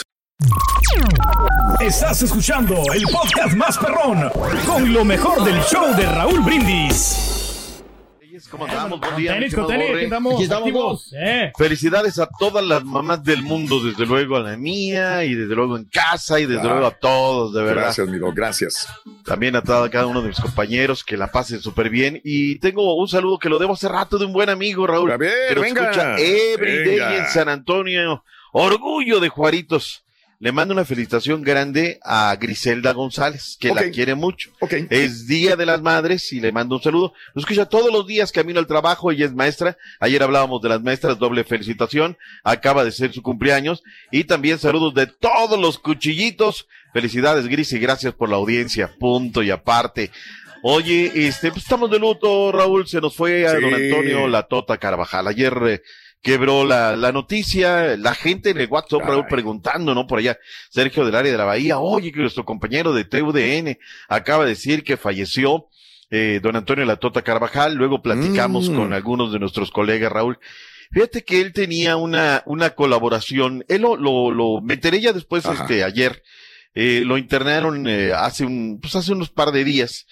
Estás escuchando el podcast más perrón con lo mejor del show de Raúl Brindis. ¿Cómo andamos? Buen día. Aquí estamos. Felicidades a todas las mamás del mundo, desde luego a la mía y desde luego en casa y desde luego a todos, de verdad. Gracias, amigo, gracias. También a cada uno de mis compañeros, que la pasen súper bien. Y tengo un saludo que lo debo hace rato de un buen amigo, Raúl. A ver, que nos venga. escucha every day en San Antonio. Orgullo de Juaritos. Le mando una felicitación grande a Griselda González, que la quiere mucho. Es Día de las Madres y le mando un saludo. Nos escucha todos los días camino al trabajo. Ella es maestra. Ayer hablábamos de las maestras, doble felicitación. Acaba de ser su cumpleaños. Y también saludos de todos los cuchillitos. Felicidades, Gris, y gracias por la audiencia. Punto y aparte. Oye, pues estamos de luto, Raúl. Se nos fue a don Antonio La Tota Carvajal. Ayer quebró la noticia, la gente en el WhatsApp, Raúl, preguntando, ¿no? Por allá, Sergio del área de la Bahía, oye, que nuestro compañero de TUDN acaba de decir que falleció don Antonio La Tota Carvajal. Luego platicamos con algunos de nuestros colegas, Raúl. Fíjate que él tenía una colaboración, él me enteré ya después, ayer, lo internaron hace unos par de días.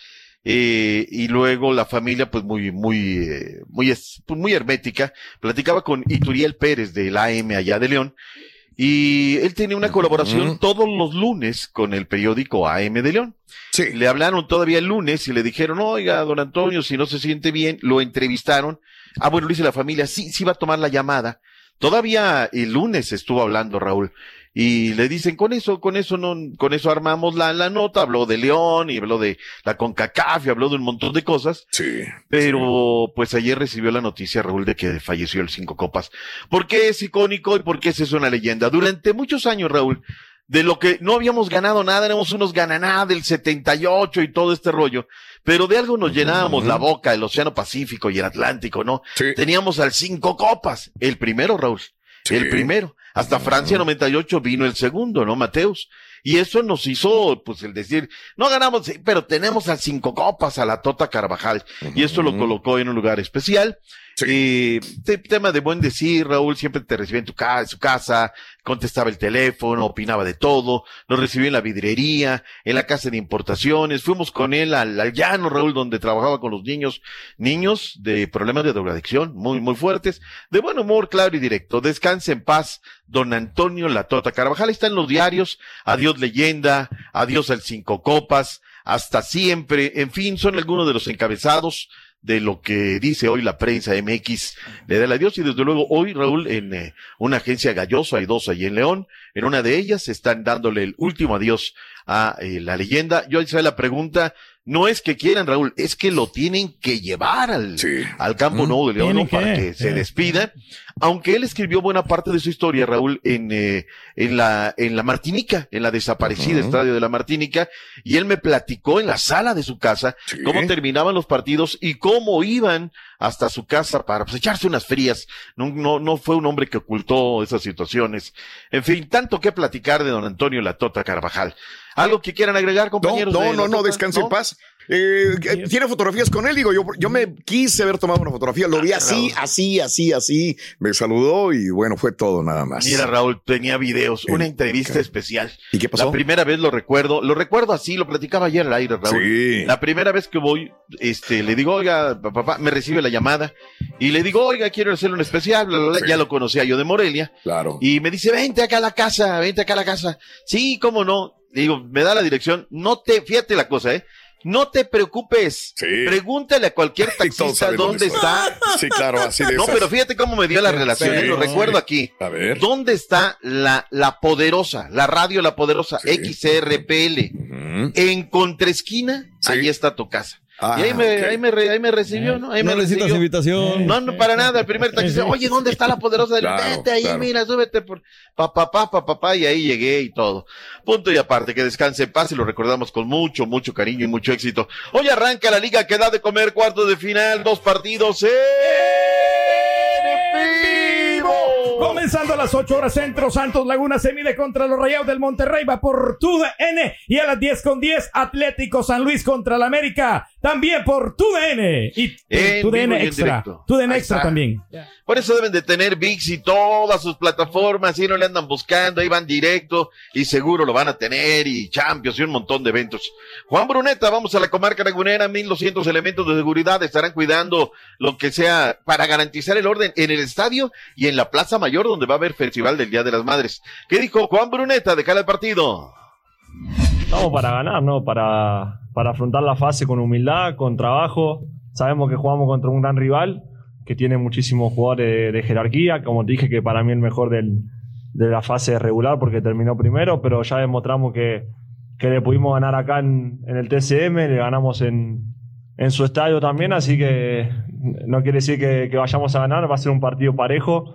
Y luego la familia, pues muy hermética, platicaba con Ituriel Pérez del AM allá de León, y él tenía una colaboración todos los lunes con el periódico AM de León. Sí. Le hablaron todavía el lunes y le dijeron, oiga, don Antonio, si no se siente bien, lo entrevistaron. Bueno, le dice la familia, sí va a tomar la llamada. Todavía el lunes estuvo hablando, Raúl. Y le dicen, con eso armamos la nota. Habló de León y habló de la CONCACAF y habló de un montón de cosas. Sí. Pero, pues ayer recibió la noticia, Raúl, de que falleció el Cinco Copas. ¿Por qué es icónico y por qué es una leyenda? Durante muchos años, Raúl, de lo que no habíamos ganado nada, éramos unos gananá del 78 y todo este rollo. Pero de algo nos llenábamos la boca, el Océano Pacífico y el Atlántico, ¿no? Sí. Teníamos al Cinco Copas. El primero, Raúl. Sí. El primero. Hasta Francia 98 vino el segundo, ¿no, Mateus? Y eso nos hizo, pues, el decir, no ganamos, pero tenemos al Cinco Copas, a la Tota Carvajal. Y esto lo colocó en un lugar especial. Sí. Tema de buen decir, Raúl, siempre te recibía en su casa, contestaba el teléfono, opinaba de todo, nos recibió en la vidrería, en la casa de importaciones, fuimos con él al llano, Raúl, donde trabajaba con los niños de problemas de drogadicción, muy fuertes, de buen humor, claro y directo. Descanse en paz, don Antonio La Tota Carvajal. Está en los diarios, adiós leyenda, adiós al Cinco Copas, hasta siempre, en fin, son algunos de los encabezados de lo que dice hoy la prensa MX, le da el adiós. Y desde luego hoy, Raúl, en una agencia Galloso, hay dos allí en León, en una de ellas están dándole el último adiós a la leyenda. Yo hice la pregunta, no es que quieran, Raúl, es que lo tienen que llevar al Campo Nou de León, ¿no? Para que se despida. Aunque él escribió buena parte de su historia, Raúl, en la Martinica, en la desaparecida Estadio de la Martinica, y él me platicó en la sala de su casa cómo terminaban los partidos y cómo iban hasta su casa para echarse unas frías. No fue un hombre que ocultó esas situaciones. En fin, tanto que platicar de don Antonio La Tota Carvajal. ¿Algo que quieran agregar, compañeros? No, descanse en paz. ¿Tiene fotografías con él? Digo, yo me quise haber tomado una fotografía, lo vi así, me saludó y bueno, fue todo nada más. Mira, Raúl, tenía videos, una entrevista especial. ¿Y qué pasó? La primera vez lo recuerdo así, lo platicaba ayer al aire, Raúl. Sí. La primera vez que voy, le digo, oiga, papá, me recibe la llamada y le digo, oiga, quiero hacer un especial, bla, bla, bla. Ya lo conocía yo de Morelia. Claro. Y me dice, vente acá a la casa. Sí, cómo no. Le digo, me da la dirección, fíjate la cosa, no te preocupes. Pregúntale a cualquier taxista dónde está. Sí, claro, así de No, pero fíjate cómo me dio la relación, lo recuerdo aquí. A ver. ¿Dónde está la poderosa, la radio La Poderosa, XRPL? En contraesquina, ahí está tu casa. Y ahí me recibió, ¿no? Ahí no necesitas invitación. No, para nada. El primer taxista, oye, ¿dónde está La Poderosa? Vete ahí, mira, súbete por papá, y ahí llegué y todo. Punto y aparte, que descanse en paz y lo recordamos con mucho, mucho cariño y mucho éxito. Hoy arranca la liga que da de comer, cuartos de final, 2 partidos Comenzando a las 8 horas centro, Santos Laguna se mide contra los Rayados del Monterrey, va por TUDN, y a las 10:10 Atlético San Luis contra el América, también por TUDN y TUDN Extra. TUDN Extra también. Por eso deben de tener ViX y todas sus plataformas, y no le andan buscando, ahí van directo y seguro lo van a tener, y Champions y un montón de eventos. Juan Bruneta, vamos a la comarca lagunera, 1,200 elementos de seguridad estarán cuidando lo que sea para garantizar el orden en el estadio y en la Plaza Mayor, donde va a haber Festival del Día de las Madres. ¿Qué dijo Juan Bruneta de cada partido? Estamos para ganar, ¿no? Para afrontar la fase con humildad, con trabajo. Sabemos que jugamos contra un gran rival que tiene muchísimos jugadores de jerarquía. Como te dije, que para mí el mejor de la fase regular porque terminó primero, pero ya demostramos que le pudimos ganar acá en el TCM, le ganamos en su estadio también, así que no quiere decir que vayamos a ganar, va a ser un partido parejo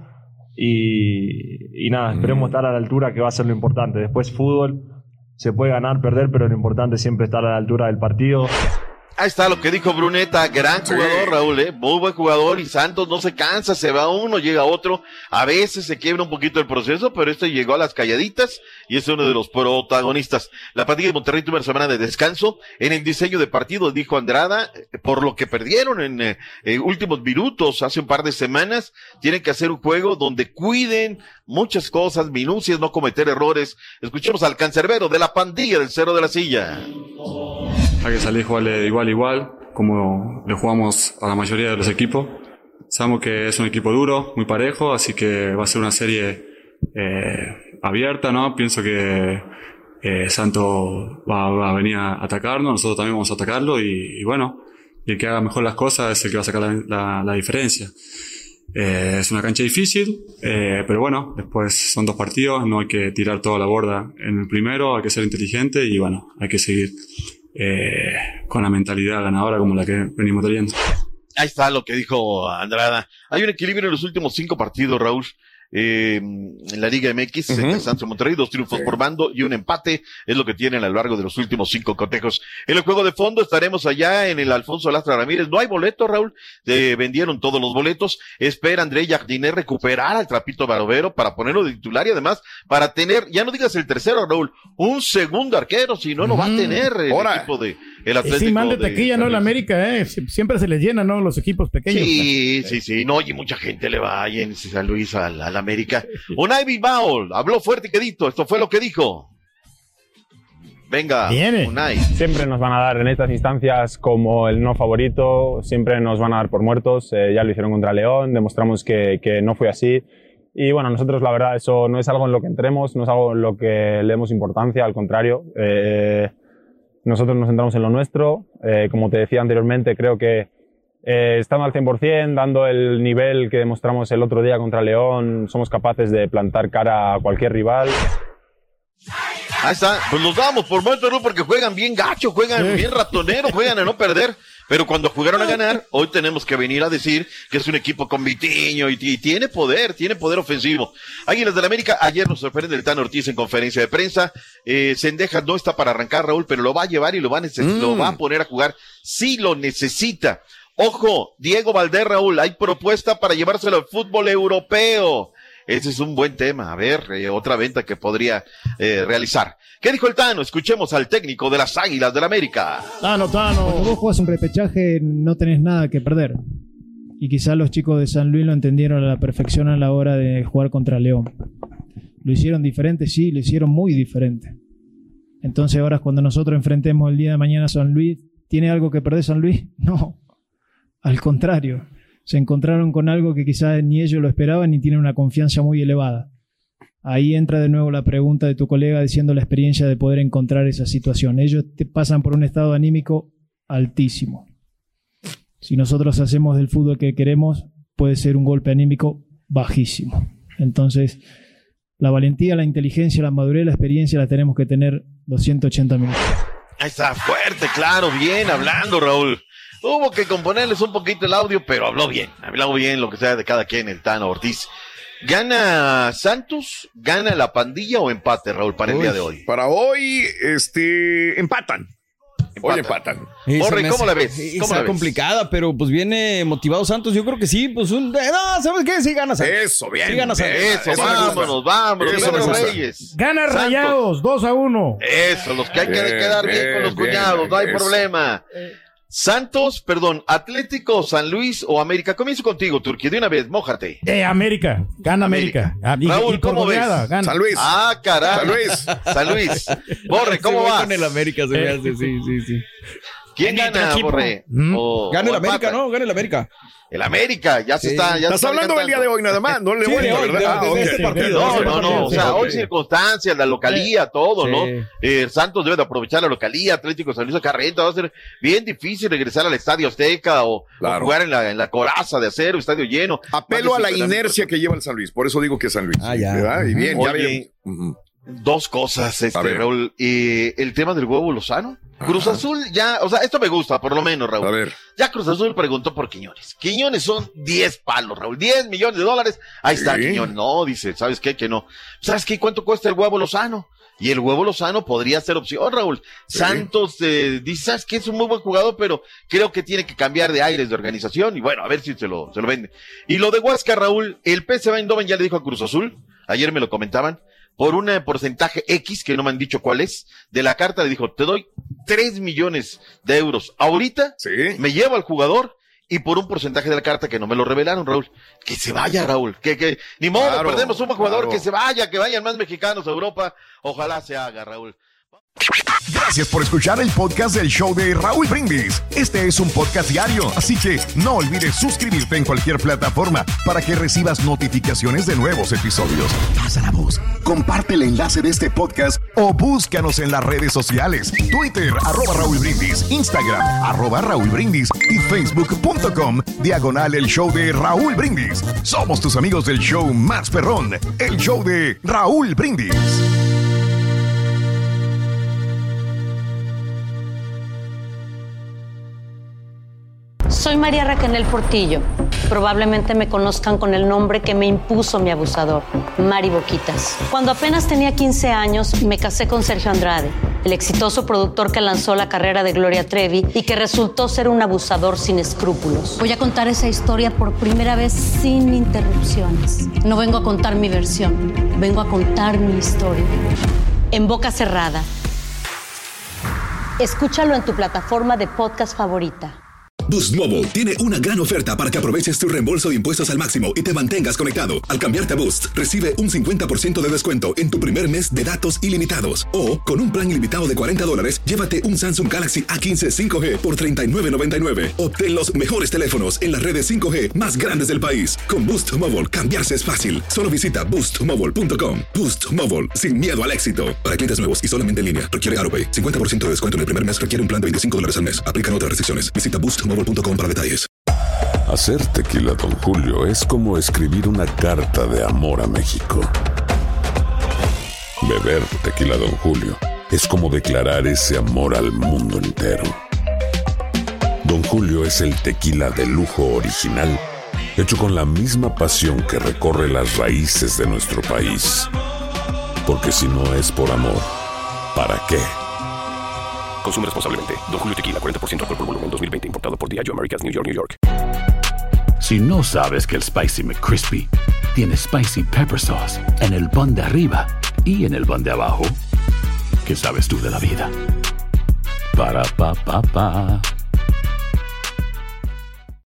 y nada, esperemos estar a la altura, que va a ser lo importante. Después fútbol, se puede ganar, perder, pero lo importante es siempre estar a la altura del partido. Ahí está lo que dijo Bruneta, gran jugador, Raúl, muy buen jugador, y Santos no se cansa, se va uno, llega otro, a veces se quiebra un poquito el proceso, pero llegó a las calladitas y es uno de los protagonistas. La Pandilla de Monterrey tuvo una semana de descanso en el diseño de partido, dijo Andrada, por lo que perdieron en últimos minutos hace un par de semanas, tienen que hacer un juego donde cuiden muchas cosas, minucias, no cometer errores. Escuchemos al cancerbero de la Pandilla del Cerro de la Silla. Hay que salir a jugarle de igual a igual, como le jugamos a la mayoría de los equipos. Sabemos que es un equipo duro, muy parejo, así que va a ser una serie abierta, ¿no? Pienso que Santos va a venir a atacarnos, nosotros también vamos a atacarlo y bueno, y el que haga mejor las cosas es el que va a sacar la diferencia. Es una cancha difícil, pero bueno, después son 2 partidos, no hay que tirar toda la borda en el primero, hay que ser inteligente y bueno, hay que seguir con la mentalidad ganadora como la que venimos teniendo. Ahí está lo que dijo Andrada. Hay un equilibrio en los últimos 5 partidos, Raúl. En la Liga MX, Santos y Monterrey, 2 triunfos por bando y un empate, es lo que tienen a lo largo de los últimos 5 cotejos. En el juego de fondo estaremos allá en el Alfonso Lastra Ramírez. No hay boleto, Raúl, vendieron todos los boletos. Espera André Jardiner recuperar al Trapito Barovero para ponerlo de titular y además para tener, ya no digas el tercero, Raúl, un segundo arquero, si no, no va a tener el equipo de el Atlético. Sí, mal de taquilla, ¿no? El América, siempre se les llena, ¿no? Los equipos pequeños. Sí. No, y mucha gente le va ahí en San Luis al América. Unai Bilbao habló fuerte y quedito. Esto fue lo que dijo. Venga, Unai. Siempre nos van a dar en estas instancias como el no favorito, siempre nos van a dar por muertos. Ya lo hicieron contra León, demostramos que no fue así. Y bueno, nosotros la verdad eso no es algo en lo que entremos, no es algo en lo que le demos importancia, al contrario. Nosotros nos centramos en lo nuestro. Como te decía anteriormente, creo que estando al 100%, dando el nivel que demostramos el otro día contra León, somos capaces de plantar cara a cualquier rival. Ahí está, pues los damos por muertos, ¿no? Porque juegan bien gacho, juegan bien ratonero, juegan a no perder. Pero cuando jugaron a ganar, hoy tenemos que venir a decir que es un equipo con Vitiño y tiene poder ofensivo. Águilas del América, ayer nos sorprende el Tano Ortiz en conferencia de prensa. Cendejas no está para arrancar, Raúl, pero lo va a llevar y lo va a poner a jugar si lo necesita. Ojo, Diego Valdés, Raúl, hay propuesta para llevárselo al fútbol europeo. Ese es un buen tema. A ver, otra venta que podría realizar. ¿Qué dijo el Tano? Escuchemos al técnico de las Águilas del América. Tano. Cuando vos jugás un repechaje no tenés nada que perder. Y quizás los chicos de San Luis lo entendieron a la perfección a la hora de jugar contra León. ¿Lo hicieron diferente? Sí, lo hicieron muy diferente. Entonces ahora cuando nosotros enfrentemos el día de mañana a San Luis, ¿tiene algo que perder San Luis? No, al contrario. Se encontraron con algo que quizás ni ellos lo esperaban ni tienen una confianza muy elevada. Ahí entra de nuevo la pregunta de tu colega diciendo la experiencia de poder encontrar esa situación. Ellos te pasan por un estado anímico altísimo. Si nosotros hacemos del fútbol que queremos, puede ser un golpe anímico bajísimo. Entonces, la valentía, la inteligencia, la madurez, la experiencia la tenemos que tener 280 minutos. Ahí está, fuerte, claro, bien hablando, Raúl. Hubo que componerles un poquito el audio, pero habló bien lo que sea de cada quien, el Tano Ortiz. ¿Gana Santos? ¿Gana la pandilla o empate, Raúl, para el día de hoy? Para hoy, empatan. Hoy empatan. Borre, ¿cómo la ves? Está complicada, pero pues viene motivado Santos. Yo creo que sí, pues no, ¿sabes qué? Sí gana Santos. Eso, bien. Sí gana Santos. Eso, vámonos. Eso gana Reyes. Gana Rayados, 2-1. Eso, los que hay que quedar bien con los cuñados, no hay problema. Atlético, San Luis o América. Comienzo contigo, Turquía, de una vez, mójate. América, gana América. Raúl, ¿cómo ves? Gana. San Luis. Ah, caray. San Luis. Borre, ¿cómo vas? Con el América se me hace, sí. ¿Quién gana, Borre? Gana el América, ¿no? Gana el América. El América, ya se está. Estás hablando del día de hoy nada más, no le voy a No, o sea, hoy circunstancias, la localía, todo, ¿no? Santos debe de aprovechar la localía, Atlético San Luis Carreta, va a ser bien difícil regresar al Estadio Azteca o jugar en la coraza de acero, estadio lleno. Apelo a la inercia que lleva el San Luis, por eso digo que es San Luis. ¿Verdad? Y bien, ya bien. Dos cosas, Raúl. El tema del huevo Lozano. Cruz Azul ya, o sea, esto me gusta, por lo menos, Raúl. A ver. Ya Cruz Azul preguntó por Quiñones. Quiñones son 10 palos, Raúl. 10 millones de dólares. Ahí está Quiñones. No, dice, ¿sabes qué? Que no. ¿Sabes qué? ¿Cuánto cuesta el huevo Lozano? Y el huevo Lozano podría ser opción, Raúl. Sí. Santos dice, ¿sabes qué? Es un muy buen jugador, pero creo que tiene que cambiar de aires de organización. Y bueno, a ver si se lo vende. Y lo de Huáscar, Raúl, el PSV Eindhoven ya le dijo a Cruz Azul, ayer me lo comentaban, por un porcentaje X, que no me han dicho cuál es, de la carta le dijo, te doy 3 millones de euros. Ahorita me llevo al jugador y por un porcentaje de la carta que no me lo revelaron, Raúl. Que se vaya, Raúl. Que ni modo, perdemos un jugador, que se vaya, que vayan más mexicanos a Europa. Ojalá se haga, Raúl. Gracias por escuchar el podcast del show de Raúl Brindis. Este es un podcast diario, así que no olvides suscribirte en cualquier plataforma para que recibas notificaciones de nuevos episodios. Pasa la voz, comparte el enlace de este podcast o búscanos en las redes sociales. Twitter, @Raúl Brindis, Instagram, @Raúl Brindis y Facebook.com/el show de Raúl Brindis. Somos tus amigos del show más perrón, el show de Raúl Brindis. Soy María Raquel Portillo. Probablemente me conozcan con el nombre que me impuso mi abusador, Mari Boquitas. Cuando apenas tenía 15 años, me casé con Sergio Andrade, el exitoso productor que lanzó la carrera de Gloria Trevi y que resultó ser un abusador sin escrúpulos. Voy a contar esa historia por primera vez sin interrupciones. No vengo a contar mi versión, vengo a contar mi historia. En boca cerrada. Escúchalo en tu plataforma de podcast favorita. Boost Mobile tiene una gran oferta para que aproveches tu reembolso de impuestos al máximo y te mantengas conectado. Al cambiarte a Boost, recibe un 50% de descuento en tu primer mes de datos ilimitados. O, con un plan ilimitado de $40, llévate un Samsung Galaxy A15 5G por $39.99. Obtén los mejores teléfonos en las redes 5G más grandes del país. Con Boost Mobile, cambiarse es fácil. Solo visita boostmobile.com. Boost Mobile, sin miedo al éxito. Para clientes nuevos y solamente en línea, requiere AutoPay. 50% de descuento en el primer mes requiere un plan de $25 al mes. Aplican otras restricciones. Visita boostmobile.com para detalles. Hacer tequila Don Julio es como escribir una carta de amor a México. Beber tequila Don Julio es como declarar ese amor al mundo entero. Don Julio es el tequila de lujo original, hecho con la misma pasión que recorre las raíces de nuestro país. Porque si no es por amor, ¿para qué? Consume responsablemente. Don Julio Tequila, 40% alcohol por volumen, 2020. Importado por Diageo Americas, New York, New York. Si no sabes que el Spicy McCrispy tiene Spicy Pepper Sauce en el pan de arriba y en el pan de abajo, ¿qué sabes tú de la vida? Para, pa, pa, pa.